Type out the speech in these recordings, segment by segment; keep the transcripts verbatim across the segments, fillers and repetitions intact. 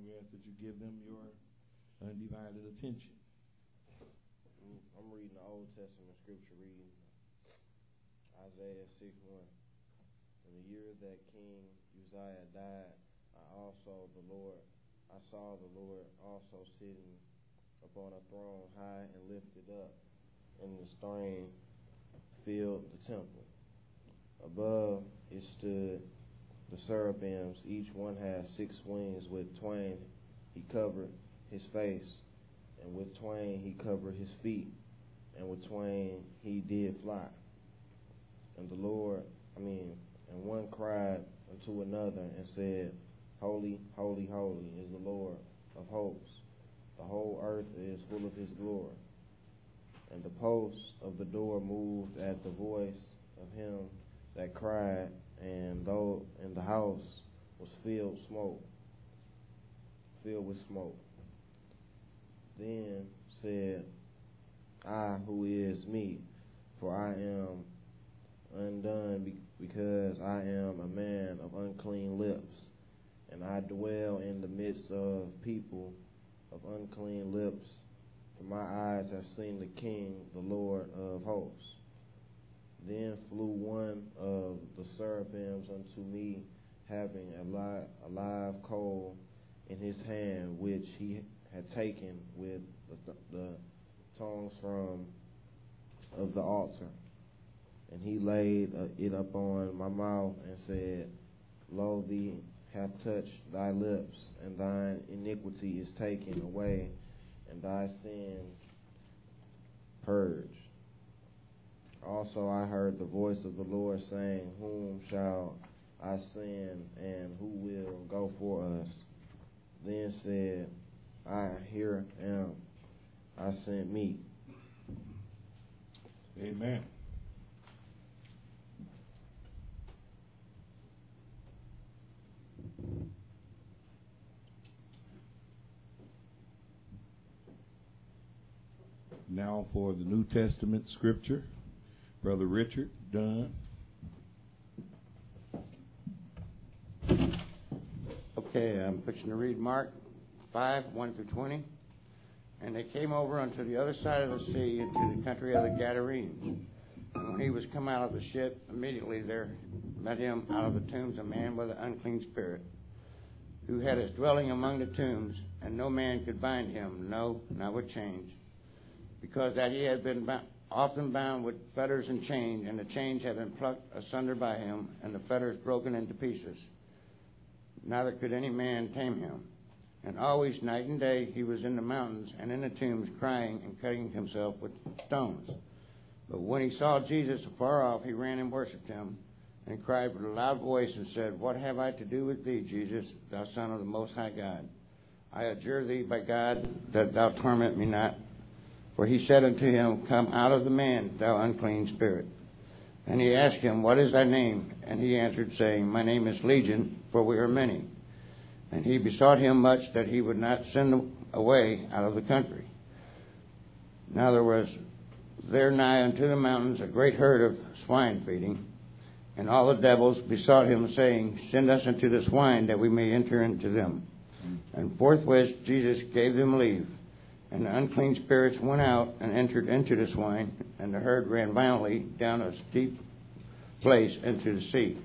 we ask that you give them your undivided attention. I'm reading the Old Testament scripture, reading Isaiah six one. In the year that King Uzziah died, I also the Lord, I saw the Lord also sitting upon a throne high and lifted up, and the strain filled the temple. Above it stood the cherubims, each one had six wings. With twain he covered his face, and with twain he covered his feet, and with twain he did fly. And the Lord, I mean, and one cried unto another and said, Holy, holy, holy is the Lord of hosts. The whole earth is full of his glory. And the posts of the door moved at the voice of him that cried, and though and the house was filled smoke, filled with smoke. Then said I, who is me, for I am undone, because I am a man of unclean lips, and I dwell in the midst of people of unclean lips. For my eyes have seen the King, the Lord of hosts. Then flew one of the cherubims unto me, having a live, a live coal in his hand, which he had taken with the, the tongs from of the altar. And he laid uh, it upon my mouth and said, Lo, thee hath touched thy lips, and thine iniquity is taken away, and thy sin purged. Also I heard the voice of the Lord saying, Whom shall I send, and who will go for us? Then said I, Here am I, sent me. Amen. Now for the New Testament scripture, Brother Richard Dunn. Okay, I'm fixing to read Mark five, one through twenty. And they came over unto the other side of the sea, into the country of the Gadarenes. And when he was come out of the ship, immediately there met him out of the tombs a man with an unclean spirit, who had his dwelling among the tombs, and no man could bind him, no, not with chains, because that he had been bound, often bound with fetters and chains, and the chains had been plucked asunder by him, and the fetters broken into pieces. Neither could any man tame him. And always, night and day, he was in the mountains and in the tombs, crying and cutting himself with stones. But when he saw Jesus afar off, he ran and worshipped him, and cried with a loud voice and said, What have I to do with thee, Jesus, thou Son of the Most High God? I adjure thee by God that thou torment me not. For he said unto him, Come out of the man, thou unclean spirit. And he asked him, What is thy name? And he answered, saying, My name is Legion, for we are many. And he besought him much that he would not send them away out of the country. Now there was there nigh unto the mountains a great herd of swine feeding. And all the devils besought him, saying, Send us into the swine, that we may enter into them. And forthwith Jesus gave them leave. And the unclean spirits went out and entered into the swine, and the herd ran violently down a steep place into the sea.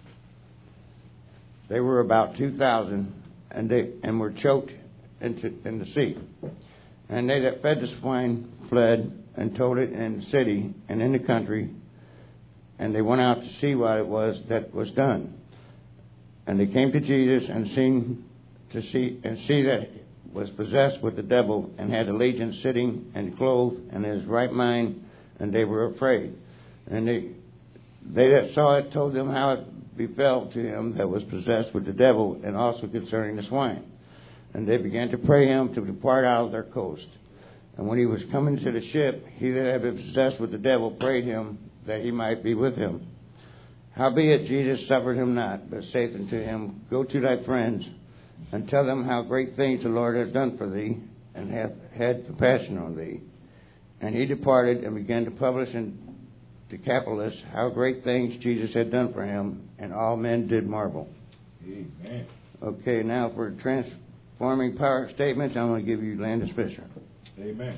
They were about two thousand, and they and were choked into in the sea. And they that fed the swine fled and told it in the city and in the country. And they went out to see what it was that was done. And they came to Jesus and seen to see and see that was possessed with the devil, and had a legion sitting and clothed and in his right mind, and they were afraid. And they they that saw it told them how it befell to him that was possessed with the devil, and also concerning the swine. And they began to pray him to depart out of their coast. And when he was coming to the ship, he that had been possessed with the devil prayed him that he might be with him. Howbeit Jesus suffered him not, but saith unto him, Go to thy friends, and tell them how great things the Lord hath done for thee, and hath had compassion on thee. And he departed and began to publish in Decapolis how great things Jesus had done for him, and all men did marvel. Amen. Okay, now for trans, forming power statements, I'm going to give you Landis Fisher. Amen.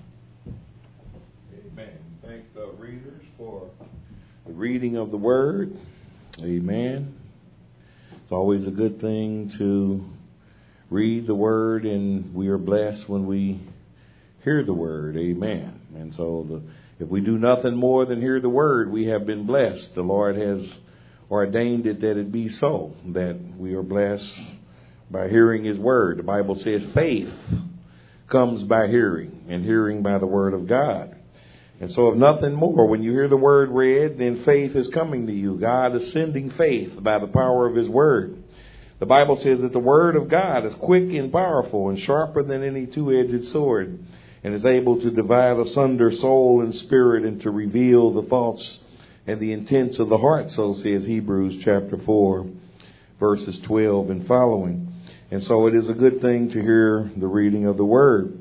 Amen. Thank the readers for the reading of the Word. Amen. It's always a good thing to read the Word, and we are blessed when we hear the Word. Amen. And so the, if we do nothing more than hear the Word, we have been blessed. The Lord has ordained it that it be so, that we are blessed by hearing His Word. The Bible says faith comes by hearing, and hearing by the Word of God. And so if nothing more, when you hear the Word read, then faith is coming to you. God is sending faith by the power of His Word. The Bible says that the Word of God is quick and powerful and sharper than any two-edged sword, and is able to divide asunder soul and spirit, and to reveal the thoughts and the intents of the heart. So says Hebrews chapter four, verses twelve and following. And so it is a good thing to hear the reading of the Word.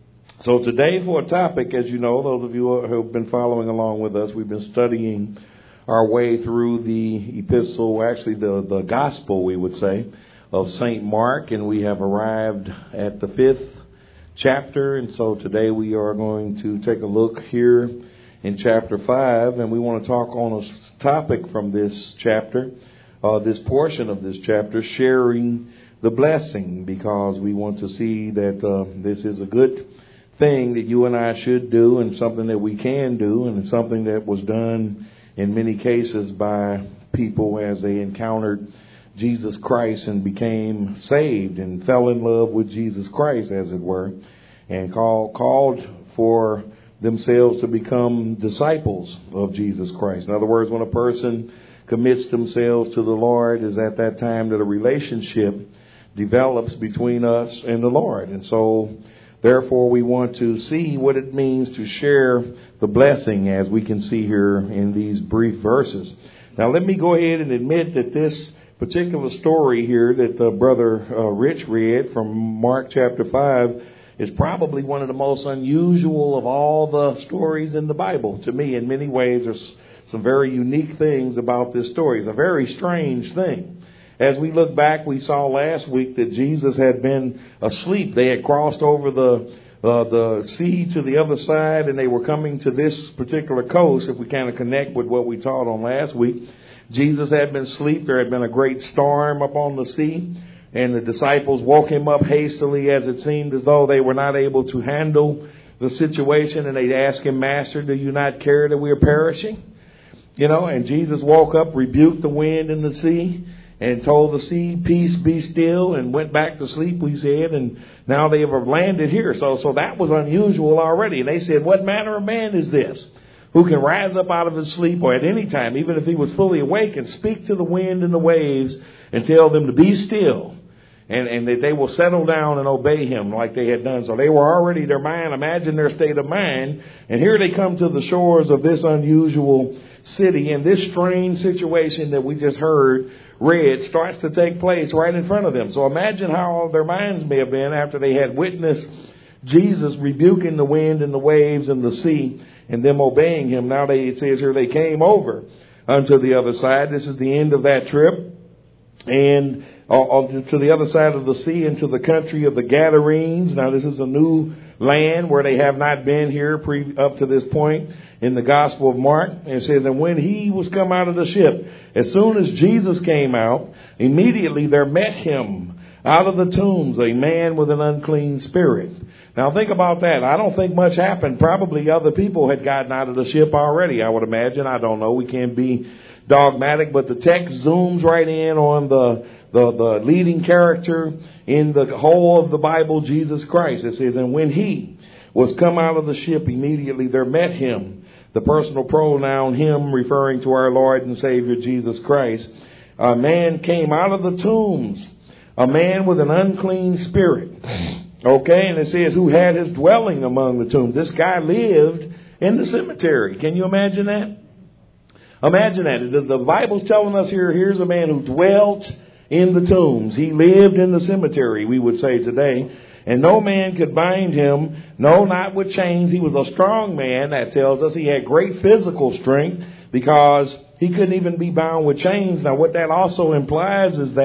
So today, for a topic, as you know, those of you who have been following along with us, we've been studying our way through the epistle, actually the, the gospel, we would say, of Saint Mark. And we have arrived at the fifth chapter. And so today we are going to take a look here in chapter five. And we want to talk on a topic from this chapter, uh, this portion of this chapter, sharing the blessing, because we want to see that uh, this is a good thing that you and I should do, and something that we can do, and it's something that was done in many cases by people as they encountered Jesus Christ and became saved and fell in love with Jesus Christ, as it were, and call, called for themselves to become disciples of Jesus Christ. In other words, when a person commits themselves to the Lord, is at that time that a relationship develops between us and the Lord. And so, therefore, we want to see what it means to share the blessing, as we can see here in these brief verses. Now, let me go ahead and admit that this particular story here that uh, Brother uh, Rich read from Mark chapter five is probably one of the most unusual of all the stories in the Bible. To me, in many ways, there's some very unique things about this story. It's a very strange thing. As we look back, we saw last week that Jesus had been asleep. They had crossed over the uh, the sea to the other side, and they were coming to this particular coast. If we kind of connect with what we taught on last week, Jesus had been asleep. There had been a great storm up on the sea, and the disciples woke him up hastily, as it seemed as though they were not able to handle the situation. And they'd ask him, "Master, do you not care that we are perishing?" You know, and Jesus woke up, rebuked the wind and the sea, and told the sea, "Peace, be still," and went back to sleep, we said. And now they have landed here. So so that was unusual already. And they said, "What manner of man is this, who can rise up out of his sleep, or at any time, even if he was fully awake, and speak to the wind and the waves, and tell them to be still, and, and that they will settle down and obey him," like they had done. So they were already, their mind, imagine their state of mind. And here they come to the shores of this unusual city, and this strange situation that we just heard read starts to take place right in front of them. So imagine how their minds may have been after they had witnessed Jesus rebuking the wind and the waves and the sea, and them obeying him. Now they, it says here, they came over unto the other side. This is the end of that trip. And uh, to the other side of the sea, into the country of the Gadarenes. Now this is a new land where they have not been here pre, up to this point in the Gospel of Mark. And it says, "And when he was come out of the ship, as soon as Jesus came out, immediately there met him out of the tombs a man with an unclean spirit." Now think about that. I don't think much happened. Probably other people had gotten out of the ship already, I would imagine. I don't know. We can't be dogmatic, but the text zooms right in on the, the, the leading character in the whole of the Bible, Jesus Christ. It says, "And when he was come out of the ship, immediately there met him," the personal pronoun him referring to our Lord and Savior Jesus Christ, "a man came out of the tombs, a man with an unclean spirit." Okay, and it says, "who had his dwelling among the tombs." This guy lived in the cemetery. Can you imagine that? Imagine that. The, the Bible's telling us here, here's a man who dwelt in the tombs. He lived in the cemetery, we would say today. And no man could bind him, no, not with chains. He was a strong man, that tells us. He had great physical strength, because he couldn't even be bound with chains. Now, what that also implies is that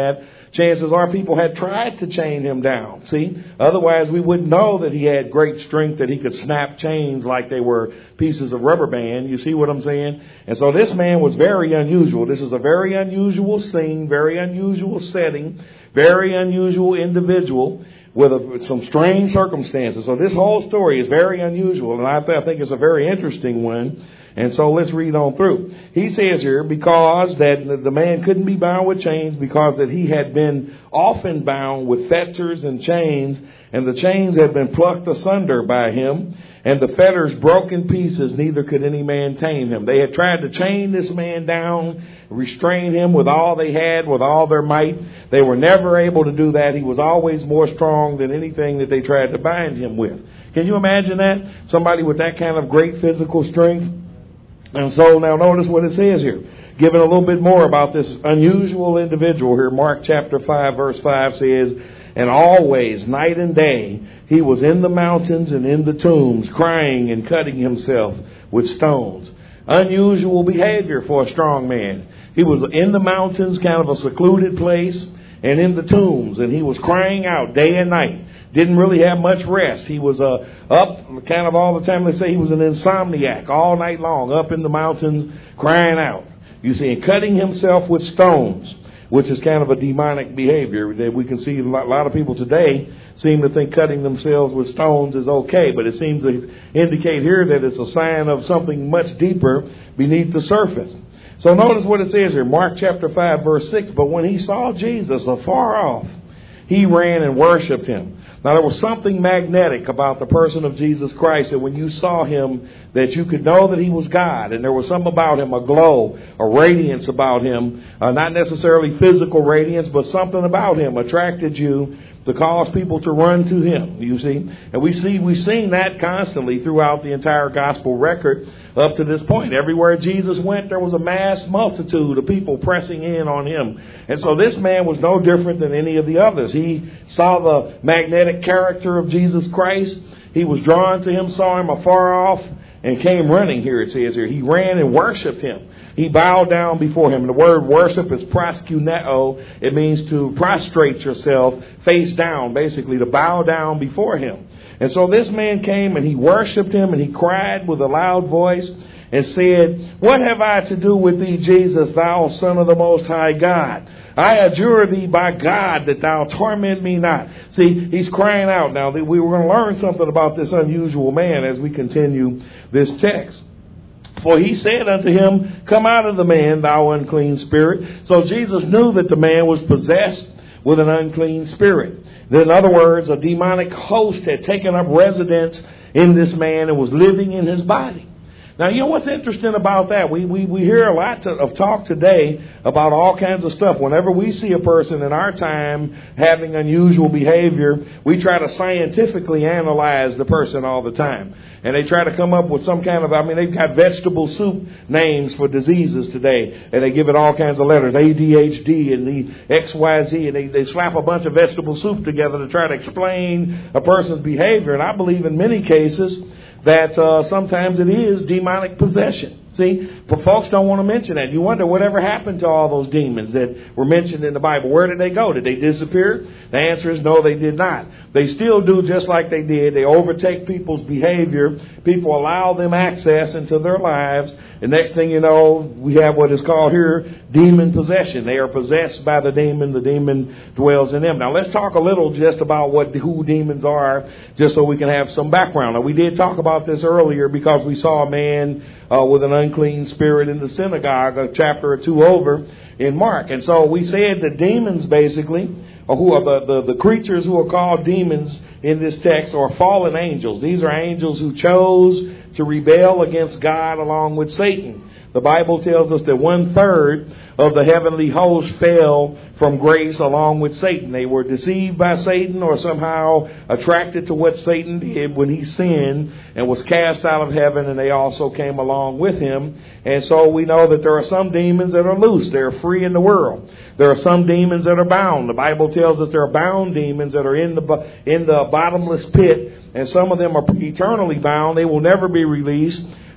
chances are people had tried to chain him down. See, otherwise we wouldn't know that he had great strength, that he could snap chains like they were pieces of rubber band. You see what I'm saying? And so this man was very unusual. This is a very unusual scene, very unusual setting, very unusual individual with, a, with some strange circumstances. So this whole story is very unusual, and I, th- I think it's a very interesting one. And so let's read on through. He says here, because that the man couldn't be bound with chains, because that he had been often bound with fetters and chains, and the chains had been plucked asunder by him, and the fetters broke in pieces, neither could any man tame him. They had tried to chain this man down, restrain him with all they had, with all their might. They were never able to do that. He was always more strong than anything that they tried to bind him with. Can you imagine that? Somebody with that kind of great physical strength? And so now notice what it says here. Giving a little bit more about this unusual individual here. Mark chapter five verse five says, and always, night and day, he was in the mountains and in the tombs, crying and cutting himself with stones. Unusual behavior for a strong man. He was in the mountains, kind of a secluded place, and in the tombs, and he was crying out day and night. Didn't really have much rest. He was uh, up kind of all the time. They say he was an insomniac all night long, up in the mountains, crying out. You see, and cutting himself with stones, which is kind of a demonic behavior that we can see. A lot of people today seem to think cutting themselves with stones is okay, but it seems to indicate here that it's a sign of something much deeper beneath the surface. So notice what it says here, Mark chapter five, verse six. But when he saw Jesus afar off, he ran and worshipped him. Now, there was something magnetic about the person of Jesus Christ that when you saw him, that you could know that he was God. And there was something about him, a glow, a radiance about him, uh, not necessarily physical radiance, but something about him attracted you to cause people to run to him, you see. And we see, we've seen that constantly throughout the entire gospel record up to this point. Everywhere Jesus went, there was a mass multitude of people pressing in on him. And so this man was no different than any of the others. He saw the magnetic character of Jesus Christ. He was drawn to him, saw him afar off, and came running here, it says here. He ran and worshipped him. He bowed down before him. The word worship is proskuneo. It means to prostrate yourself face down, basically to bow down before him. And so this man came and he worshipped him, and he cried with a loud voice and said, what have I to do with thee, Jesus, thou Son of the Most High God? I adjure thee by God that thou torment me not. See, he's crying out now. We were going to learn something about this unusual man as we continue this text. For he said unto him, come out of the man, thou unclean spirit. So Jesus knew that the man was possessed with an unclean spirit. In other words, a demonic host had taken up residence in this man and was living in his body. Now, you know what's interesting about that? We we, we hear a lot to, of talk today about all kinds of stuff. Whenever we see a person in our time having unusual behavior, we try to scientifically analyze the person all the time. And they try to come up with some kind of, I mean, they've got vegetable soup names for diseases today. And they give it all kinds of letters, A D H D and the X Y Z. And they, they slap a bunch of vegetable soup together to try to explain a person's behavior. And I believe in many cases that uh, sometimes it is demonic possession. See, but folks don't want to mention that. You wonder whatever happened to all those demons that were mentioned in the Bible. Where did they go? Did they disappear? The answer is no, they did not. They still do just like they did. They overtake people's behavior. People allow them access into their lives. And next thing you know, we have what is called here demon possession. They are possessed by the demon. The demon dwells in them. Now let's talk a little just about what who demons are, just so we can have some background. Now we did talk about this earlier because we saw a man uh, with an unclean spirit in the synagogue, a chapter or two over in Mark. And so we said that demons basically, or who are the, the, the creatures who are called demons in this text, are fallen angels. These are angels who chose to rebel against God along with Satan. The Bible tells us that one third of the heavenly host fell from grace along with Satan. They were deceived by Satan or somehow attracted to what Satan did when he sinned and was cast out of heaven, and they also came along with him. And so we know that there are some demons that are loose. They're free in the world. There are some demons that are bound. The Bible tells us there are bound demons that are in the in the bottomless pit, and some of them are eternally bound. They will never be released.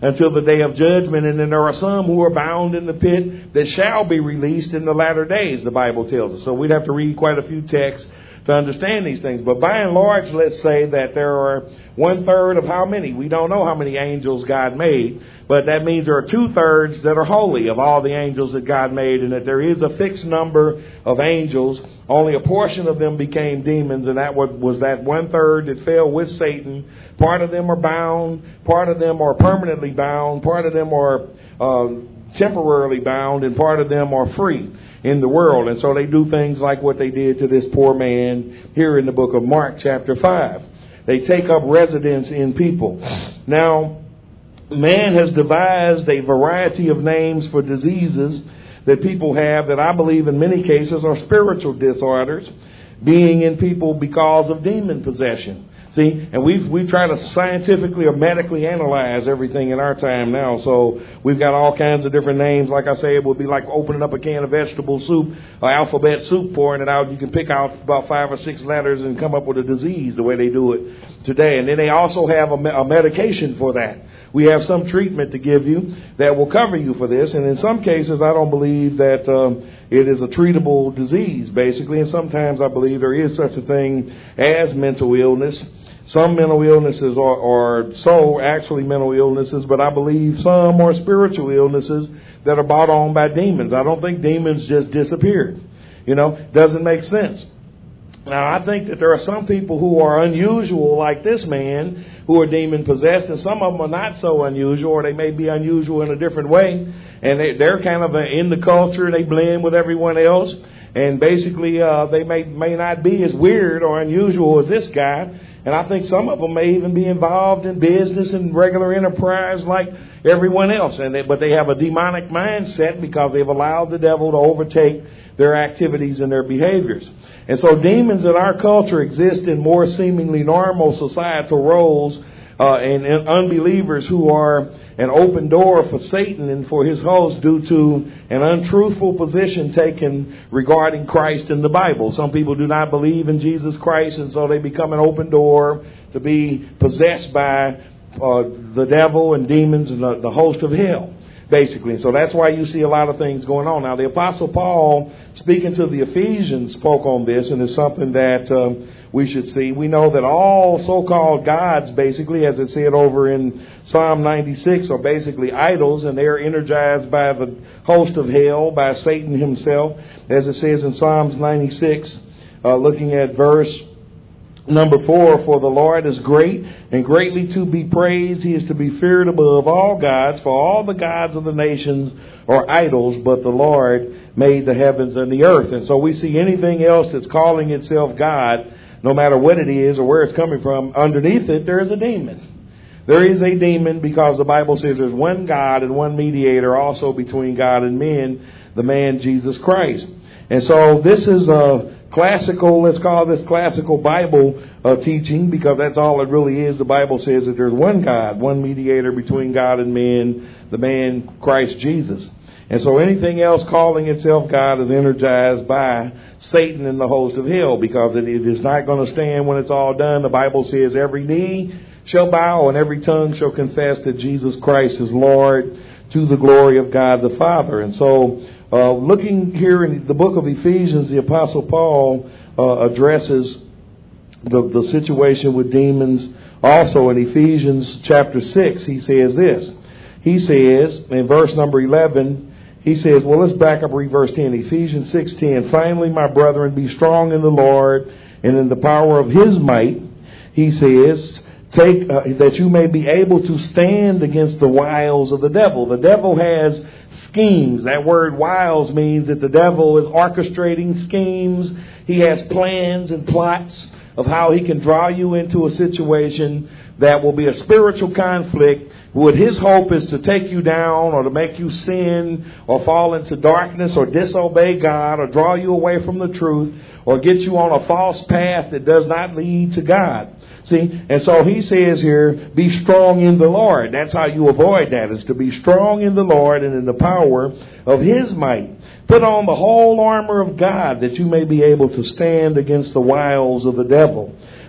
until the day of judgment. And then there are some who are bound in the pit that shall be released in the latter days, the Bible tells us. So we'd have to read quite a few texts to understand these things. But by and large, let's say that there are one third of how many? We don't know how many angels God made, but that means there are two thirds that are holy of all the angels that God made, and that there is a fixed number of angels. Only a portion of them became demons, and that was, was that one third that fell with Satan. Part of them are bound, part of them are permanently bound, part of them are uh, temporarily bound, and part of them are free in the world. And so they do things like what they did to this poor man here in the book of Mark chapter five. They take up residence in people. Now, man has devised a variety of names for diseases that people have that I believe in many cases are spiritual disorders being in people because of demon possession. See, and we've we try to scientifically or medically analyze everything in our time now. So we've got all kinds of different names. Like I say, it would be like opening up a can of vegetable soup or alphabet soup, pouring it out. You can pick out about five or six letters and come up with a disease the way they do it today. And then they also have a, a medication for that. We have some treatment to give you that will cover you for this. And in some cases, I don't believe that um, it is a treatable disease, basically. And sometimes I believe there is such a thing as mental illness. Some mental illnesses are, are so actually mental illnesses, but I believe some are spiritual illnesses that are brought on by demons. I don't think demons just disappeared. You know, doesn't make sense. Now, I think that there are some people who are unusual, like this man, who are demon possessed, and some of them are not so unusual, or they may be unusual in a different way, and they, they're kind of in the culture, and they blend with everyone else, and basically uh, they may may not be as weird or unusual as this guy. And I think some of them may even be involved in business and regular enterprise like everyone else. And they, but they have a demonic mindset because they've allowed the devil to overtake their activities and their behaviors. And so demons in our culture exist in more seemingly normal societal roles uh, and, and unbelievers who are an open door for Satan and for his hosts due to an untruthful position taken regarding Christ in the Bible. Some people do not believe in Jesus Christ, and so they become an open door to be possessed by uh, the devil and demons and the, the host of hell, basically. So that's why you see a lot of things going on. Now, the Apostle Paul, speaking to the Ephesians, spoke on this, and it's something that um, we should see. We know that all so-called gods, basically, as it said over in Psalm ninety-six, are basically idols, and they're energized by the host of hell, by Satan himself, as it says in Psalms ninety-six, uh, looking at verse number four. For the Lord is great and greatly to be praised. He is to be feared above all gods, for all the gods of the nations are idols, but the Lord made the heavens and the earth. And so we see anything else that's calling itself God, no matter what it is or where it's coming from, underneath it there is a demon. There is a demon because the Bible says there's one God and one mediator also between God and men, the man Jesus Christ. And so this is a classical, let's call this classical Bible uh, teaching, because that's all it really is. The Bible says that there's one God, one mediator between God and men, the man Christ Jesus. And so anything else calling itself God is energized by Satan and the host of hell, because it, it is not going to stand when it's all done. The Bible says every knee shall bow and every tongue shall confess that Jesus Christ is Lord, to the glory of God the Father. And so uh, looking here in the book of Ephesians, the Apostle Paul uh, addresses the, the situation with demons. Also in Ephesians chapter six, he says this. He says in verse number eleven, he says, well, let's back up, read verse ten. Ephesians six ten. Finally, my brethren, be strong in the Lord and in the power of his might. He says, take uh, that you may be able to stand against the wiles of the devil. The devil has schemes. That word wiles means that the devil is orchestrating schemes. He has plans and plots of how he can draw you into a situation that will be a spiritual conflict. What his hope is to take you down or to make you sin or fall into darkness or disobey God or draw you away from the truth or get you on a false path that does not lead to God. See, and so he says here, be strong in the Lord. That's how you avoid that, is to be strong in the Lord and in the power of his might. Put on the whole armor of God that you may be able to stand against the wiles of the devil.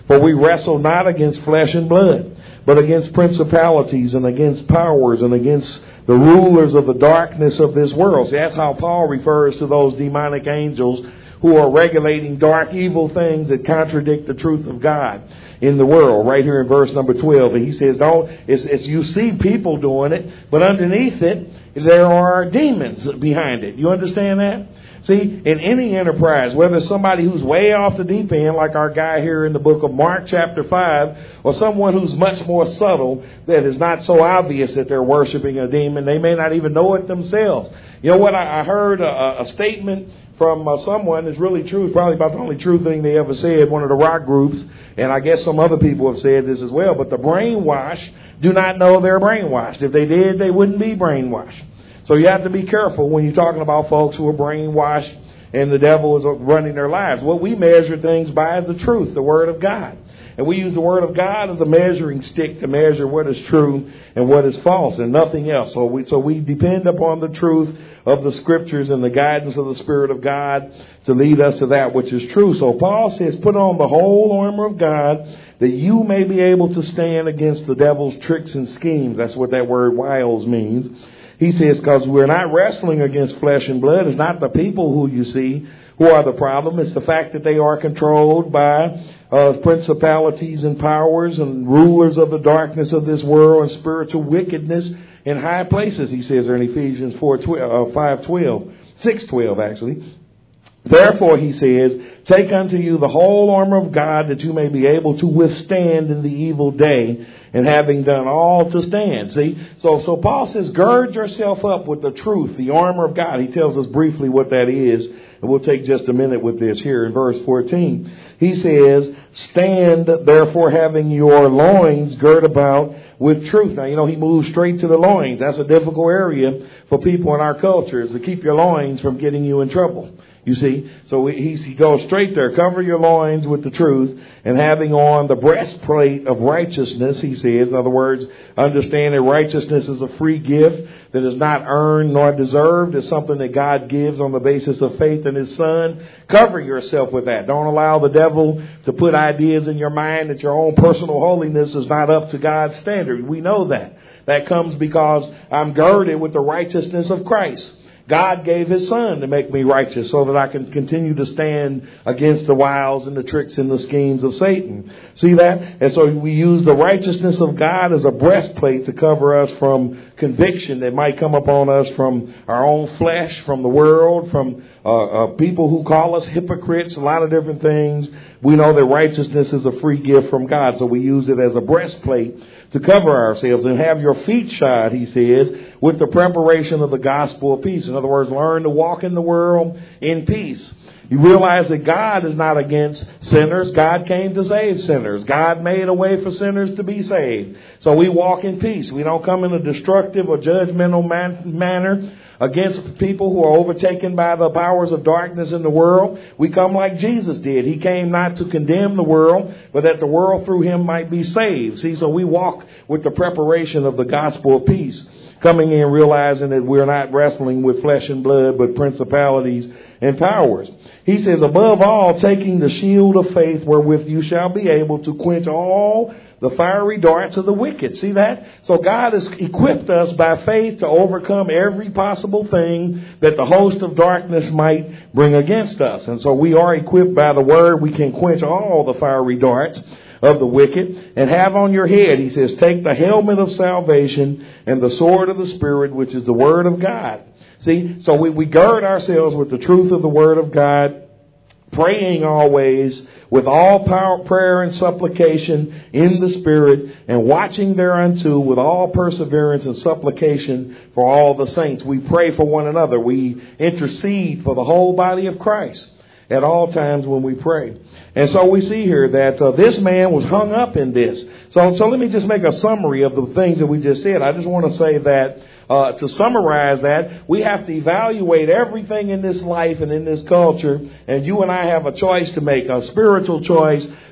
For we wrestle not against flesh and blood, but against principalities and against powers and against the rulers of the darkness of this world. See, that's how Paul refers to those demonic angels who are regulating dark, evil things that contradict the truth of God in the world. Right here in verse number twelve, he says, "Don't." It's, it's you see people doing it, but underneath it there are demons behind it. You understand that? See, in any enterprise, whether it's somebody who's way off the deep end, like our guy here in the book of Mark chapter five, or someone who's much more subtle, that is not so obvious that they're worshiping a demon, they may not even know it themselves. You know what? I, I heard a, a statement from uh, someone that's really true. It's probably about the only true thing they ever said, one of the rock groups, and I guess some other people have said this as well, but the brainwashed do not know they're brainwashed. If they did, they wouldn't be brainwashed. So you have to be careful when you're talking about folks who are brainwashed and the devil is running their lives. What we measure things by is the truth, the Word of God. And we use the Word of God as a measuring stick to measure what is true and what is false and nothing else. So we, so we depend upon the truth of the Scriptures and the guidance of the Spirit of God to lead us to that which is true. So Paul says, put on the whole armor of God that you may be able to stand against the devil's tricks and schemes. That's what that word wiles means. He says, because we're not wrestling against flesh and blood. It's not the people who you see who are the problem. It's the fact that they are controlled by uh, principalities and powers and rulers of the darkness of this world and spiritual wickedness in high places, he says there in Ephesians four twelve, uh, five twelve, six twelve actually. Therefore, he says, take unto you the whole armor of God that you may be able to withstand in the evil day, and having done all to stand. See, so so Paul says, gird yourself up with the truth, the armor of God. He tells us briefly what that is, and we'll take just a minute with this here in verse fourteen. He says, stand therefore having your loins girt about with truth. Now, you know, he moves straight to the loins. That's a difficult area for people in our culture, is to keep your loins from getting you in trouble. You see, so he, he goes straight there. Cover your loins with the truth, and having on the breastplate of righteousness, he says. In other words, understand that righteousness is a free gift that is not earned nor deserved. It's something that God gives on the basis of faith in His Son. Cover yourself with that. Don't allow the devil to put ideas in your mind that your own personal holiness is not up to God's standard. We know that. That comes because I'm girded with the righteousness of Christ. God gave His Son to make me righteous so that I can continue to stand against the wiles and the tricks and the schemes of Satan. See that? And so we use the righteousness of God as a breastplate to cover us from conviction that might come upon us from our own flesh, from the world, from uh, uh, people who call us hypocrites, a lot of different things. We know that righteousness is a free gift from God, so we use it as a breastplate to cover ourselves. And have your feet shod, he says, with the preparation of the gospel of peace. In other words, learn to walk in the world in peace. You realize that God is not against sinners. God came to save sinners. God made a way for sinners to be saved. So we walk in peace. We don't come in a destructive or judgmental man- manner against people who are overtaken by the powers of darkness in the world. We come like Jesus did. He came not to condemn the world, but that the world through Him might be saved. See, so we walk with the preparation of the gospel of peace, coming in realizing that we're not wrestling with flesh and blood, but principalities and powers. He says, above all, taking the shield of faith, wherewith you shall be able to quench all the fiery darts of the wicked. See that? So God has equipped us by faith to overcome every possible thing that the host of darkness might bring against us. And so we are equipped by the word. We can quench all the fiery darts of the wicked. And have on your head, he says, take the helmet of salvation and the sword of the Spirit, which is the word of God. See, so we, we gird ourselves with the truth of the word of God, praying always with all power, prayer and supplication in the Spirit, and watching thereunto with all perseverance and supplication for all the saints. We pray for one another. We intercede for the whole body of Christ at all times when we pray. And so we see here that uh, this man was hung up in this. So, so let me just make a summary of the things that we just said. I just want to say that Uh, to summarize that, we have to evaluate everything in this life and in this culture, and you and I have a choice to make, a spiritual choice.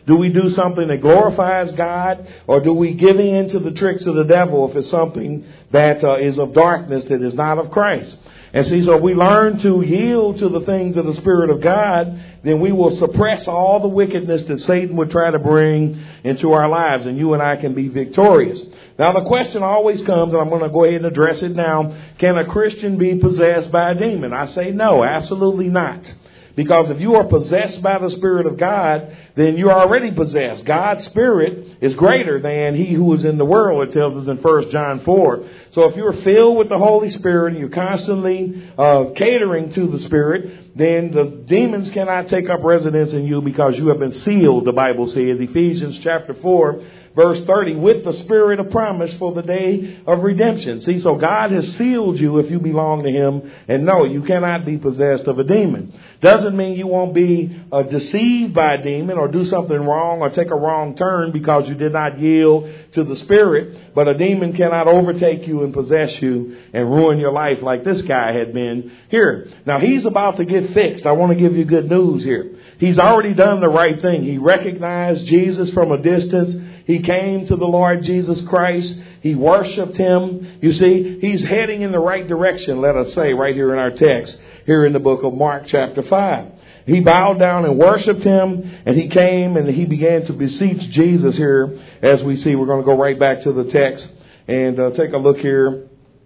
Do we do something that glorifies God, or do we give in to the tricks of the devil if it's something that uh, is of darkness, that is not of Christ? And see, so if we learn to yield to the things of the Spirit of God, then we will suppress all the wickedness that Satan would try to bring into our lives, and you and I can be victorious. Now, the question always comes, and I'm going to go ahead and address it now. Can a Christian be possessed by a demon? I say no, absolutely not. Because if you are possessed by the Spirit of God, then you're already possessed. God's Spirit is greater than he who is in the world, it tells us in First John four. So if you're filled with the Holy Spirit and you're constantly uh, catering to the Spirit, then the demons cannot take up residence in you because you have been sealed, the Bible says. Ephesians chapter four. Verse thirty, with the Spirit of promise for the day of redemption. See, so God has sealed you if you belong to him. And no, you cannot be possessed of a demon. Doesn't mean you won't be uh, deceived by a demon or do something wrong or take a wrong turn because you did not yield to the Spirit. But a demon cannot overtake you and possess you and ruin your life like this guy had been here. Now, he's about to get fixed. I want to give you good news here. He's already done the right thing. He recognized Jesus from a distance. He came to the Lord Jesus Christ. He worshiped him. You see, he's heading in the right direction, let us say, right here in our text, here in the book of Mark chapter five. He bowed down and worshiped him, and he came and he began to beseech Jesus here. As we see, we're going to go right back to the text and uh, take a look here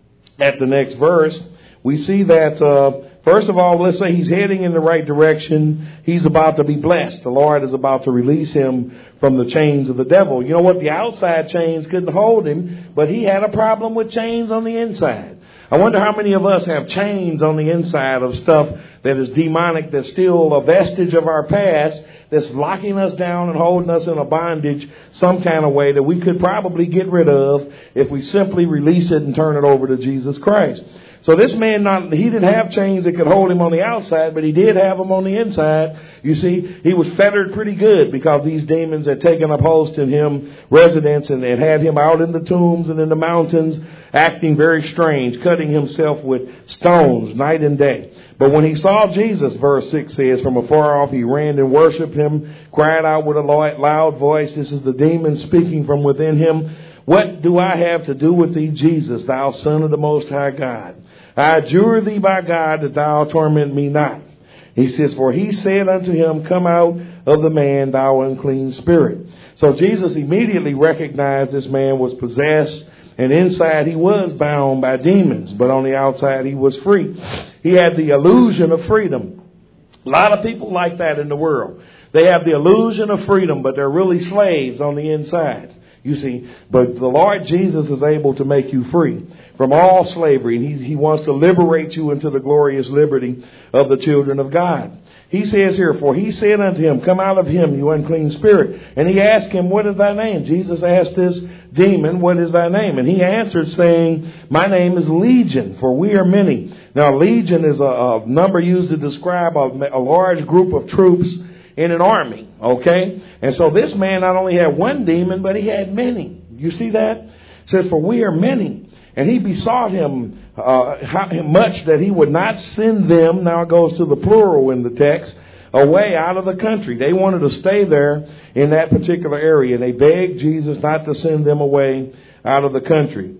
at the next verse. We see that, uh, first of all, let's say he's heading in the right direction. He's about to be blessed. The Lord is about to release him from the chains of the devil. You know what? The outside chains couldn't hold him, but he had a problem with chains on the inside. I wonder how many of us have chains on the inside of stuff that is demonic, that's still a vestige of our past, that's locking us down and holding us in a bondage some kind of way that we could probably get rid of if we simply release it and turn it over to Jesus Christ. So this man, not he didn't have chains that could hold him on the outside, but he did have them on the inside. You see, he was fettered pretty good because these demons had taken up host in him, residence, and had had him out in the tombs and in the mountains, acting very strange, cutting himself with stones night and day. But when he saw Jesus, verse six says, from afar off he ran and worshipped him, cried out with a loud voice. This is the demon speaking from within him. What do I have to do with thee, Jesus, thou Son of the Most High God? I adjure thee by God that thou torment me not. He says, for he said unto him, come out of the man, thou unclean spirit. So Jesus immediately recognized this man was possessed, and inside he was bound by demons, but on the outside he was free. He had the illusion of freedom. A lot of people like that in the world. They have the illusion of freedom, but they're really slaves on the inside. You see, but the Lord Jesus is able to make you free from all slavery. He, he wants to liberate you into the glorious liberty of the children of God. He says here, for he said unto him, come out of him, you unclean spirit. And he asked him, what is thy name? Jesus asked this demon, what is thy name? And he answered, saying, my name is Legion, for we are many. Now, legion is a, a number used to describe a, a large group of troops in an army, okay? And so this man not only had one demon, but he had many. You see that? It says, for we are many. And he besought him uh, how much that he would not send them, now it goes to the plural in the text, away out of the country. They wanted to stay there in that particular area. They begged Jesus not to send them away out of the country.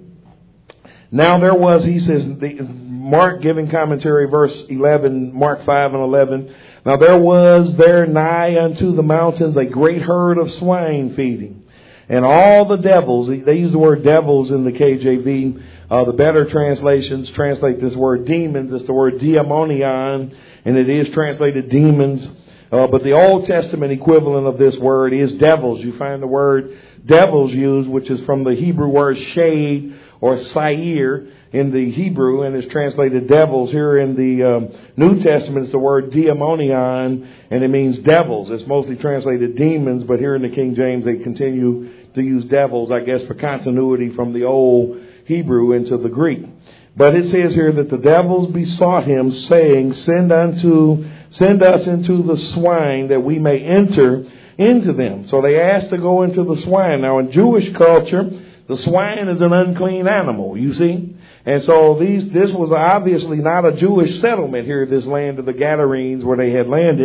Now there was, he says, the, Mark giving commentary, verse eleven, Mark five and eleven. Now there was there nigh unto the mountains a great herd of swine feeding. And all the devils, they use the word devils in the K J V. Uh, the better translations translate this word demons. It's the word diamonion, and it is translated demons. Uh, but the Old Testament equivalent of this word is devils. You find the word devils used, which is from the Hebrew word shade or sair in the Hebrew, and is translated devils. Here in the um, New Testament, it's the word diamonion, and it means devils. It's mostly translated demons, but here in the King James, they continue to use devils, I guess, for continuity from the Old Hebrew into the Greek. But it says here that the devils besought him, saying, Send unto, send us into the swine that we may enter into them. So they asked to go into the swine. Now, in Jewish culture, the swine is an unclean animal, you see. And so these, this was obviously not a Jewish settlement here in this land of the Gadarenes where they had landed.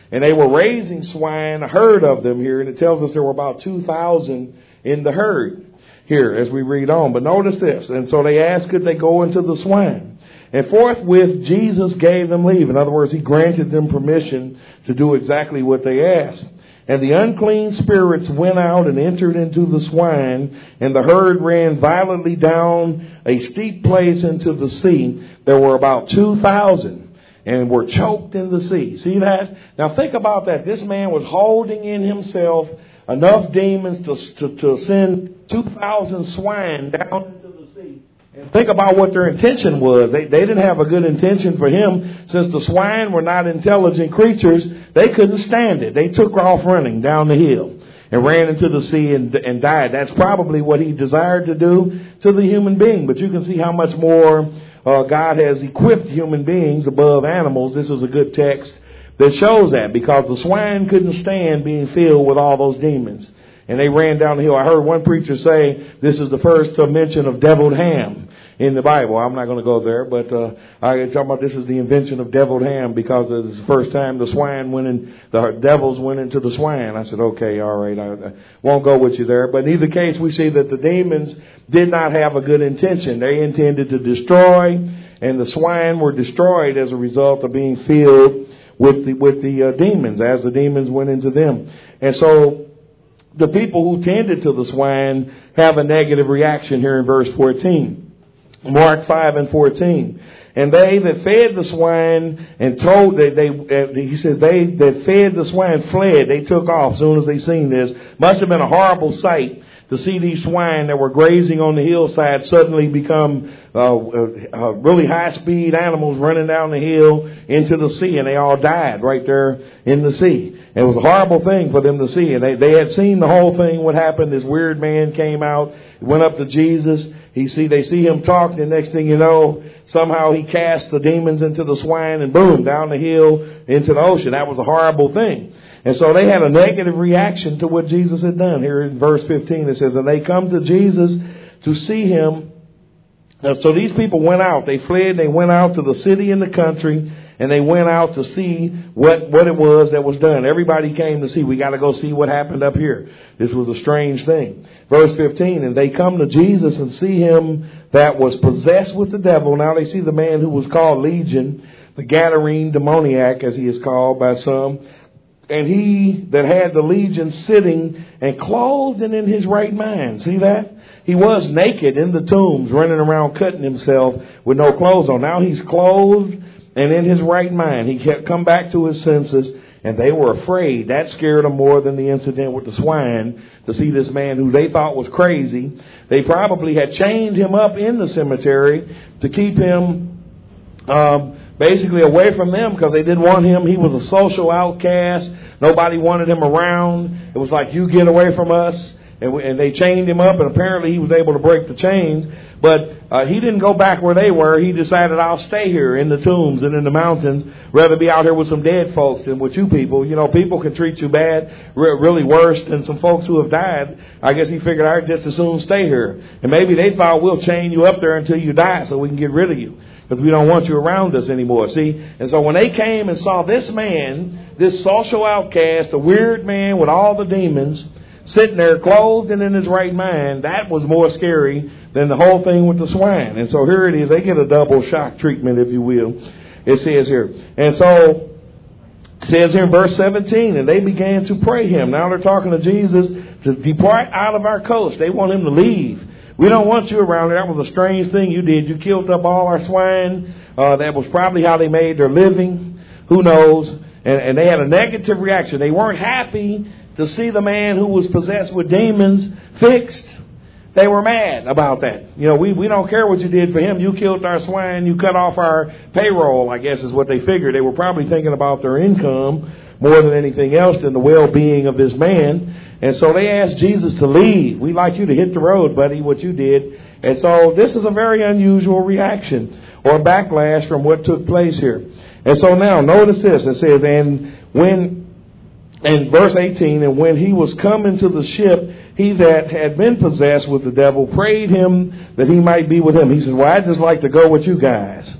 And they were raising swine, a herd of them here. And it tells us there were about two thousand in the herd here as we read on. But notice this. And so they asked, could they go into the swine? And forthwith Jesus gave them leave. In other words, he granted them permission to do exactly what they asked. And the unclean spirits went out and entered into the swine, and the herd ran violently down a steep place into the sea. There were about two thousand and were choked in the sea. See that? Now think about that. This man was holding in himself enough demons to, to, to send two thousand swine down into the sea. And think about what their intention was. They, they didn't have a good intention for him. Since the swine were not intelligent creatures, they couldn't stand it. They took off running down the hill and ran into the sea and, and died. That's probably what he desired to do to the human being. But you can see how much more uh, God has equipped human beings above animals. This is a good text that shows that, because the swine couldn't stand being filled with all those demons. And they ran down the hill. I heard one preacher say this is the first mention of deviled ham in the Bible. I'm not going to go there, but uh, I talking about this is the invention of deviled ham, because it's the first time the swine went in, the devils went into the swine. I said, okay, all right, I, I won't go with you there. But in either case, we see that the demons did not have a good intention. They intended to destroy, and the swine were destroyed as a result of being filled with the with the uh, demons, as the demons went into them. And so the people who tended to the swine have a negative reaction here in verse fourteen. Mark five and fourteen. And they that fed the swine and told that they, uh, he says, they that fed the swine fled. They took off as soon as they seen this. Must have been a horrible sight to see these swine that were grazing on the hillside suddenly become uh, uh, really high-speed animals running down the hill into the sea, and they all died right there in the sea. It was a horrible thing for them to see, and they, they had seen the whole thing, what happened. This weird man came out, went up to Jesus. He see They see him talk, and the next thing you know, somehow he cast the demons into the swine, and boom, down the hill into the ocean. That was a horrible thing. And so they had a negative reaction to what Jesus had done. Here in verse fifteen, it says, and they come to Jesus to see him. Now, so these people went out. They fled. They went out to the city and the country, and they went out to see what, what it was that was done. Everybody came to see. We got to go see what happened up here. This was a strange thing. Verse fifteen, and they come to Jesus and see him that was possessed with the devil. Now they see the man who was called Legion, the Gadarene demoniac, as he is called by some. And he that had the legion sitting and clothed and in his right mind. See that? He was naked in the tombs, running around cutting himself with no clothes on. Now he's clothed and in his right mind. He kept come back to his senses, and they were afraid. That scared them more than the incident with the swine, to see this man who they thought was crazy. They probably had chained him up in the cemetery to keep him um basically away from them, because they didn't want him. He was a social outcast. Nobody wanted him around. It was like, you get away from us. And, we, and they chained him up, and apparently he was able to break the chains. But uh, he didn't go back where they were. He decided, I'll stay here in the tombs and in the mountains, rather be out here with some dead folks than with you people. You know, people can treat you bad, re- really worse than some folks who have died. I guess he figured, I'd just as soon stay here. And maybe they thought, we'll chain you up there until you die so we can get rid of you, because we don't want you around us anymore. See? And so when they came and saw this man, this social outcast, a weird man with all the demons, sitting there clothed and in his right mind, that was more scary than the whole thing with the swine. And so here it is. They get a double shock treatment, if you will. It says here. And so it says here in verse seventeen, and they began to pray him. Now they're talking to Jesus to depart out of our coast. They want him to leave. We don't want you around here. That was a strange thing you did. You killed up all our swine. Uh, that was probably how they made their living. Who knows? And, and they had a negative reaction. They weren't happy to see the man who was possessed with demons fixed. They were mad about that. You know, we, we don't care what you did for him. You killed our swine. You cut off our payroll, I guess is what they figured. They were probably thinking about their income more than anything else, than the well-being of this man. And so they asked Jesus to leave. We'd like you to hit the road, buddy, what you did. And so this is a very unusual reaction or backlash from what took place here. And so now notice this. It says, and when, in verse eighteen, and when he was come into the ship, he that had been possessed with the devil prayed him that he might be with him. He says, well, I'd just like to go with you guys.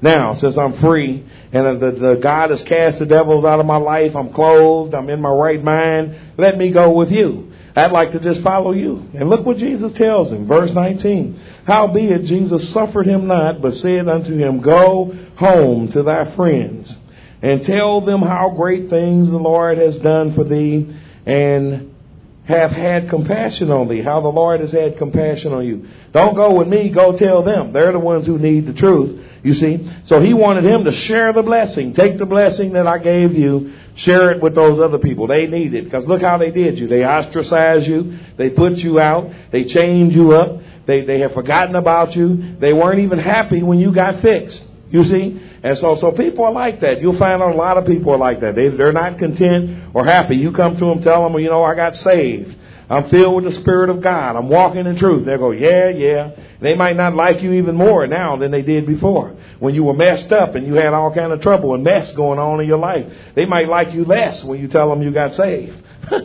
Now, since I'm free and the, the God has cast the devils out of my life, I'm clothed, I'm in my right mind, let me go with you. I'd like to just follow you. And look what Jesus tells him. Verse nineteen. Howbeit Jesus suffered him not, but said unto him, Go home to thy friends, and tell them how great things the Lord has done for thee, and have had compassion on thee. How the Lord has had compassion on you. Don't go with me, go tell them. They're the ones who need the truth, you see. So he wanted him to share the blessing. Take the blessing that I gave you, share it with those other people. They need it. Because look how they did you. They ostracized you. They put you out. They chained you up. They, they have forgotten about you. They weren't even happy when you got fixed, you see. And so, so people are like that. You'll find out a lot of people are like that. They, they're not content or happy. You come to them, tell them, well, you know, I got saved. I'm filled with the Spirit of God. I'm walking in truth. They'll go, yeah, yeah. They might not like you even more now than they did before. When you were messed up and you had all kind of trouble and mess going on in your life. They might like you less when you tell them you got saved.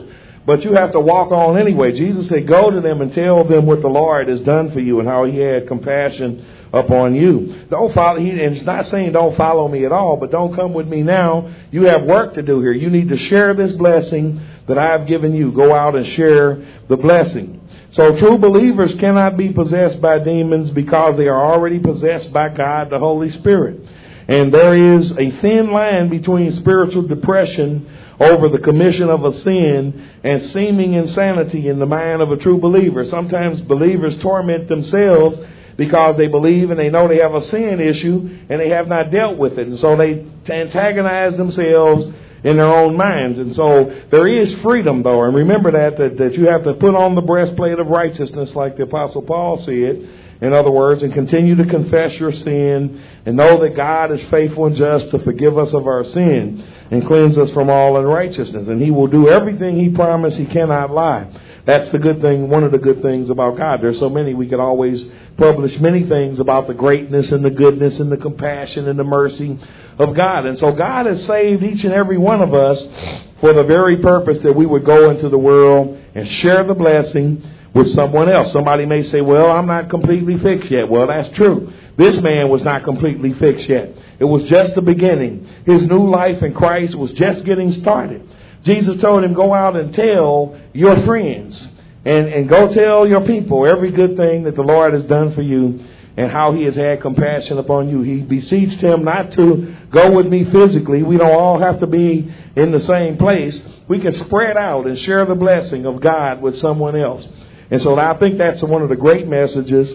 But you have to walk on anyway. Jesus said, go to them and tell them what the Lord has done for you and how he had compassion upon you. Don't follow. He, and it's not saying don't follow me at all, but don't come with me now. You have work to do here. You need to share this blessing that I have given you. Go out and share the blessing. So true believers cannot be possessed by demons because they are already possessed by God, the Holy Spirit. And there is a thin line between spiritual depression over the commission of a sin and seeming insanity in the mind of a true believer. Sometimes believers torment themselves because they believe and they know they have a sin issue and they have not dealt with it. And so they antagonize themselves in their own minds. And so there is freedom, though. And remember that, that, that you have to put on the breastplate of righteousness like the Apostle Paul said, in other words, and continue to confess your sin and know that God is faithful and just to forgive us of our sin and cleanse us from all unrighteousness. And he will do everything he promised. He cannot lie. That's the good thing, one of the good things about God. There's so many, we could always publish many things about the greatness and the goodness and the compassion and the mercy of God. And so God has saved each and every one of us for the very purpose that we would go into the world and share the blessing with someone else. Somebody may say, well, I'm not completely fixed yet. Well, that's true. This man was not completely fixed yet. It was just the beginning. His new life in Christ was just getting started. Jesus told him, go out and tell your friends and, and go tell your people every good thing that the Lord has done for you and how he has had compassion upon you. He beseeched him not to go with me physically. We don't all have to be in the same place. We can spread out and share the blessing of God with someone else. And so I think that's one of the great messages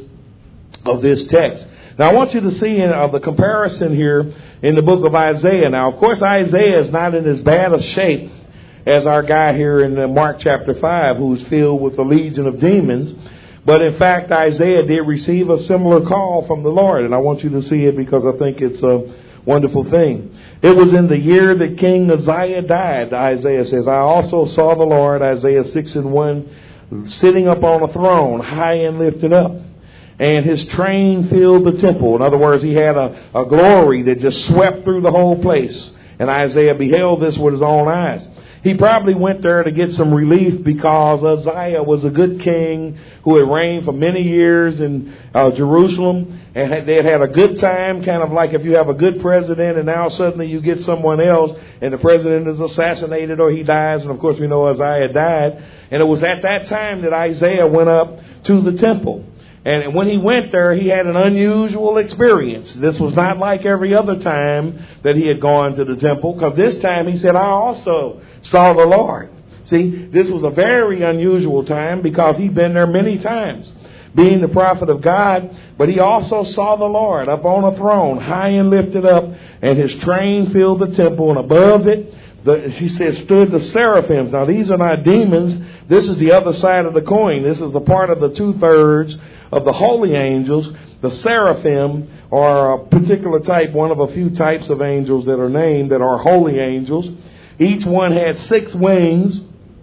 of this text. Now, I want you to see in, uh, the comparison here in the book of Isaiah. Now, of course, Isaiah is not in as bad a shape as our guy here in uh, Mark chapter five, who's filled with a legion of demons. But in fact, Isaiah did receive a similar call from the Lord. And I want you to see it because I think it's a wonderful thing. It was in the year that King Uzziah died, Isaiah says, I also saw the Lord, Isaiah six and one, sitting up on a throne, high and lifted up. And his train filled the temple. In other words, he had a, a glory that just swept through the whole place. And Isaiah beheld this with his own eyes. He probably went there to get some relief because Uzziah was a good king who had reigned for many years in uh, Jerusalem. And had, they had had a good time, kind of like if you have a good president and now suddenly you get someone else and the president is assassinated or he dies. And of course we know Uzziah died. And it was at that time that Isaiah went up to the temple. And when he went there, he had an unusual experience. This was not like every other time that he had gone to the temple, because this time he said, I also saw the Lord. See, this was a very unusual time because he'd been there many times, being the prophet of God. But he also saw the Lord up on a throne, high and lifted up, and his train filled the temple. And above it, the, he says, stood the seraphims. Now, these are not demons. This is the other side of the coin. This is the part of the two-thirds of the holy angels. The seraphim are a particular type, one of a few types of angels that are named that are holy angels. Each one had six wings,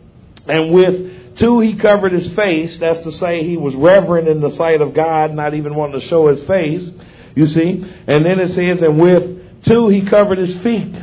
and with two he covered his face. That's to say he was reverent in the sight of God, not even wanting to show his face, you see. And then it says, and with two he covered his feet.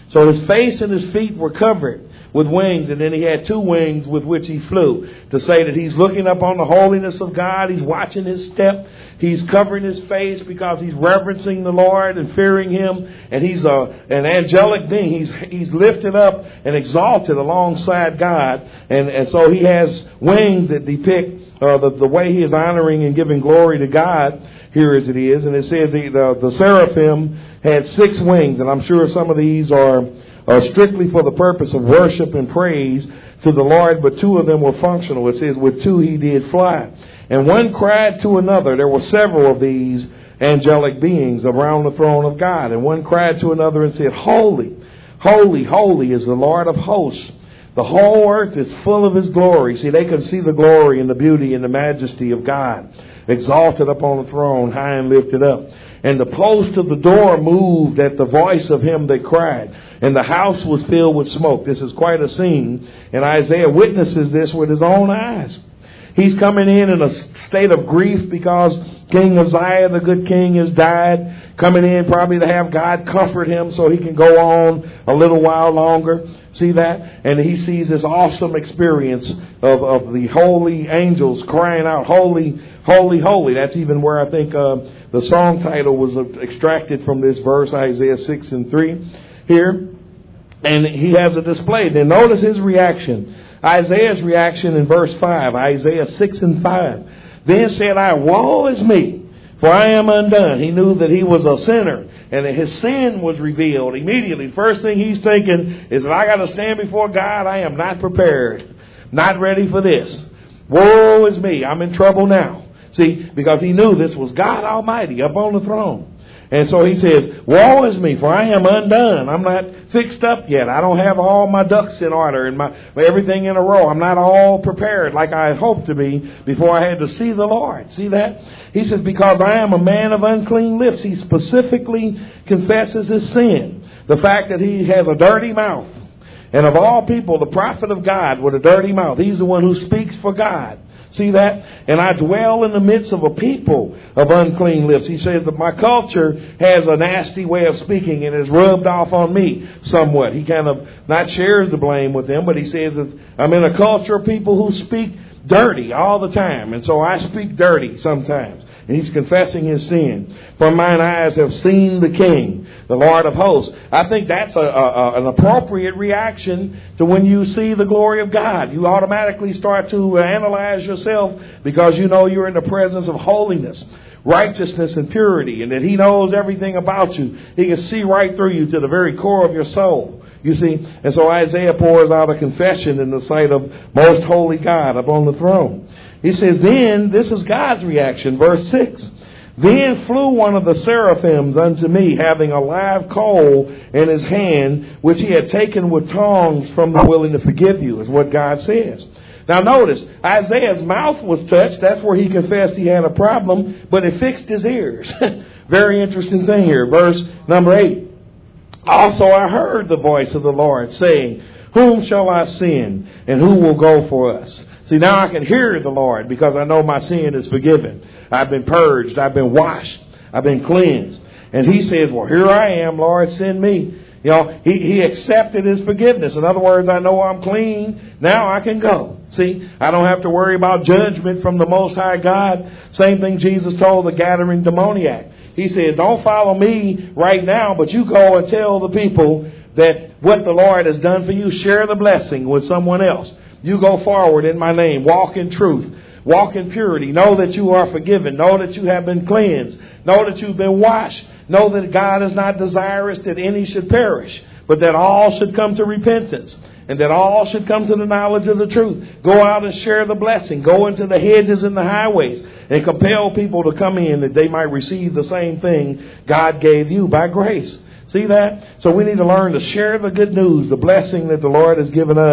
So his face and his feet were covered with wings, and then he had two wings with which he flew, to say that he's looking up on the holiness of God. He's watching his step. He's covering his face because he's reverencing the Lord and fearing him. And he's a, an angelic being. He's, he's lifted up and exalted alongside God. And, and so he has wings that depict uh, the, the way he is honoring and giving glory to God here as it is. And it says the, the, the seraphim had six wings. And I'm sure some of these are Uh, strictly for the purpose of worship and praise to the Lord, but two of them were functional. It says, with two he did fly. And one cried to another. There were several of these angelic beings around the throne of God. And one cried to another and said, Holy, holy, holy is the Lord of hosts. The whole earth is full of his glory. See, they could see the glory and the beauty and the majesty of God, exalted up on the throne, high and lifted up. And the post of the door moved at the voice of him that cried. And the house was filled with smoke. This is quite a scene. And Isaiah witnesses this with his own eyes. He's coming in in a state of grief because King Uzziah, the good king, has died. Coming in probably to have God comfort him so he can go on a little while longer. See that? And he sees this awesome experience of, of the holy angels crying out, holy, holy, holy. That's even where I think uh, the song title was extracted from this verse, Isaiah six and three here. And he has a display. Then notice his reaction. Isaiah's reaction in verse five, Isaiah six and five. Then said I, woe is me, for I am undone. He knew that he was a sinner and that his sin was revealed immediately. First thing he's thinking is that I got to stand before God. I am not prepared, not ready for this. Woe is me. I'm in trouble now. See, because he knew this was God Almighty up on the throne. And so he says, woe is me, for I am undone. I'm not fixed up yet. I don't have all my ducks in order and my everything in a row. I'm not all prepared like I had hoped to be before I had to see the Lord. See that? He says, because I am a man of unclean lips. He specifically confesses his sin. The fact that he has a dirty mouth. And of all people, the prophet of God with a dirty mouth. He's the one who speaks for God. See that? And I dwell in the midst of a people of unclean lips. He says that my culture has a nasty way of speaking and is rubbed off on me somewhat. He kind of not shares the blame with them, but he says that I'm in a culture of people who speak dirty all the time. And so I speak dirty sometimes. And he's confessing his sin. For mine eyes have seen the King, the Lord of hosts. I think that's a, a, an appropriate reaction to when you see the glory of God. You automatically start to analyze yourself because you know you're in the presence of holiness, righteousness, and purity, and that he knows everything about you. He can see right through you to the very core of your soul. You see, and so Isaiah pours out a confession in the sight of most holy God upon the throne. He says, then, this is God's reaction, verse six. Then flew one of the seraphims unto me, having a live coal in his hand, which he had taken with tongs from the willing to forgive you, is what God says. Now notice, Isaiah's mouth was touched. That's where he confessed he had a problem, but it fixed his ears. Very interesting thing here. Verse number eight. Also I heard the voice of the Lord saying, whom shall I send, and who will go for us? See, now I can hear the Lord because I know my sin is forgiven. I've been purged. I've been washed. I've been cleansed. And he says, well, here I am, Lord, send me. You know, he, he accepted his forgiveness. In other words, I know I'm clean. Now I can go. See, I don't have to worry about judgment from the Most High God. Same thing Jesus told the Gadarene demoniac. He says, don't follow me right now, but you go and tell the people that what the Lord has done for you. Share the blessing with someone else. You go forward in my name. Walk in truth. Walk in purity. Know that you are forgiven. Know that you have been cleansed. Know that you've been washed. Know that God is not desirous that any should perish, but that all should come to repentance, and that all should come to the knowledge of the truth. Go out and share the blessing. Go into the hedges and the highways and compel people to come in that they might receive the same thing God gave you by grace. See that? So we need to learn to share the good news, the blessing that the Lord has given us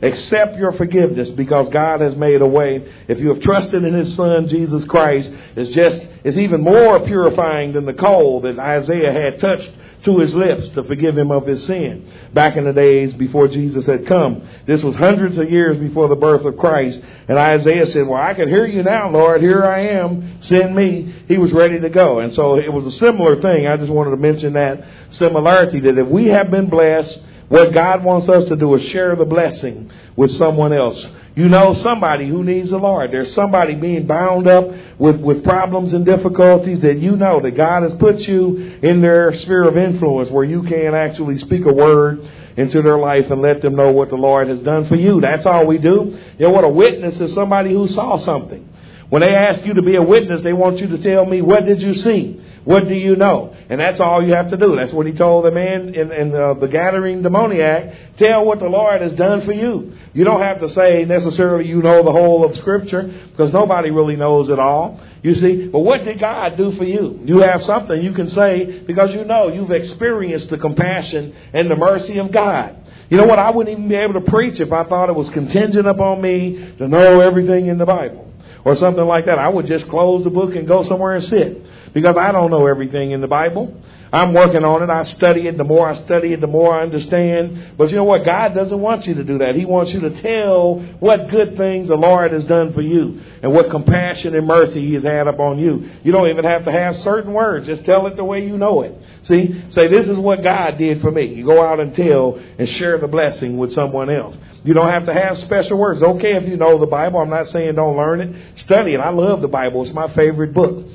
accept your forgiveness because God has made a way. If you have trusted in His Son, Jesus Christ, it's just, it's even more purifying than the coal that Isaiah had touched to his lips to forgive him of his sin. Back in the days before Jesus had come. This was hundreds of years before the birth of Christ. And Isaiah said, well, I can hear you now, Lord. Here I am. Send me. He was ready to go. And so it was a similar thing. I just wanted to mention that similarity, that if we have been blessed, what God wants us to do is share the blessing with someone else. You know somebody who needs the Lord. There's somebody being bound up with, with problems and difficulties that you know that God has put you in their sphere of influence where you can actually speak a word into their life and let them know what the Lord has done for you. That's all we do. You know what? A witness is somebody who saw something. When they ask you to be a witness, they want you to tell me, what did you see? What do you know? And that's all you have to do. That's what he told the man in, in the, the Gadarene demoniac. Tell what the Lord has done for you. You don't have to say necessarily you know the whole of Scripture, because nobody really knows it all. You see, but what did God do for you? You have something you can say because you know you've experienced the compassion and the mercy of God. You know what? I wouldn't even be able to preach if I thought it was contingent upon me to know everything in the Bible or something like that. I would just close the book and go somewhere and sit. Because I don't know everything in the Bible. I'm working on it. I study it. The more I study it, the more I understand. But you know what? God doesn't want you to do that. He wants you to tell what good things the Lord has done for you and what compassion and mercy He has had upon you. You don't even have to have certain words. Just tell it the way you know it. See? Say, this is what God did for me. You go out and tell and share the blessing with someone else. You don't have to have special words. Okay if you know the Bible. I'm not saying don't learn it. Study it. I love the Bible. It's my favorite book.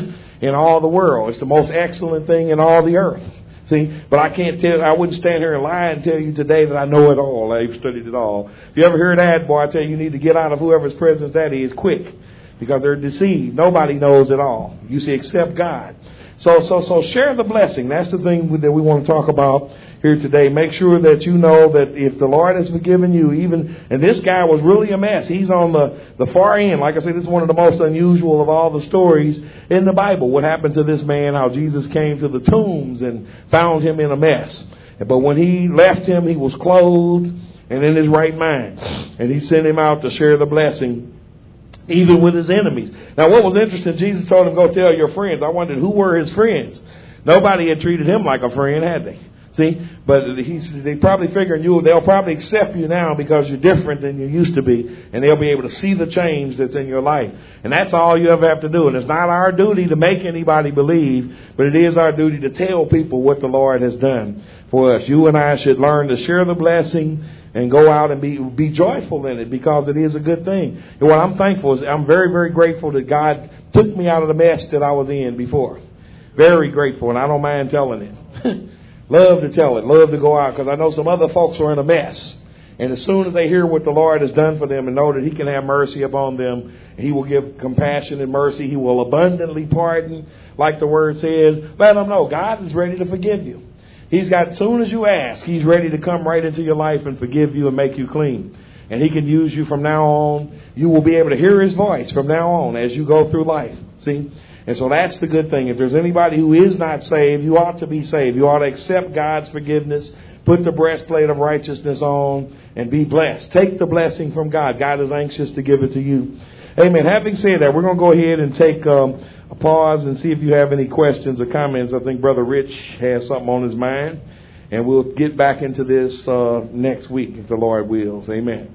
In all the world. It's the most excellent thing in all the earth. See, but I can't tell, I wouldn't stand here and lie and tell you today that I know it all. I've studied it all. If you ever hear that, boy, I tell you, you need to get out of whoever's presence that is quick, because they're deceived. Nobody knows it all. You see, except God. So, so, so share the blessing. That's the thing that we want to talk about here today. Make sure that you know that if the Lord has forgiven you, even, and this guy was really a mess. He's on the, the far end. Like I said, this is one of the most unusual of all the stories in the Bible. What happened to this man, how Jesus came to the tombs and found him in a mess. But when he left him, he was clothed and in his right mind. And he sent him out to share the blessing, even with his enemies. Now, what was interesting, Jesus told him, go tell your friends. I wondered, who were his friends? Nobody had treated him like a friend, had they? See, but he, they probably figuring you, they'll probably accept you now because you're different than you used to be, and they'll be able to see the change that's in your life. And that's all you ever have to do. And it's not our duty to make anybody believe, but it is our duty to tell people what the Lord has done for us. You and I should learn to share the blessing and go out and be be joyful in it, because it is a good thing. And what I'm thankful is I'm very, very grateful that God took me out of the mess that I was in before. Very grateful, and I don't mind telling it. Love to tell it. Love to go out, because I know some other folks are in a mess. And as soon as they hear what the Lord has done for them and know that He can have mercy upon them, He will give compassion and mercy. He will abundantly pardon, like the Word says. Let them know God is ready to forgive you. He's got, as soon as you ask, He's ready to come right into your life and forgive you and make you clean. And He can use you from now on. You will be able to hear His voice from now on as you go through life. See? And so that's the good thing. If there's anybody who is not saved, you ought to be saved. You ought to accept God's forgiveness, put the breastplate of righteousness on, and be blessed. Take the blessing from God. God is anxious to give it to you. Amen. Having said that, we're going to go ahead and take um, a pause and see if you have any questions or comments. I think Brother Rich has something on his mind. And we'll get back into this uh, next week, if the Lord wills. Amen.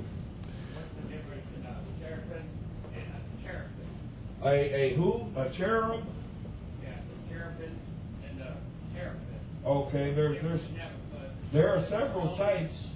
A, a who? A cherub? Yeah, the cherubim and the terrapin. Okay, there's, there's, there are several types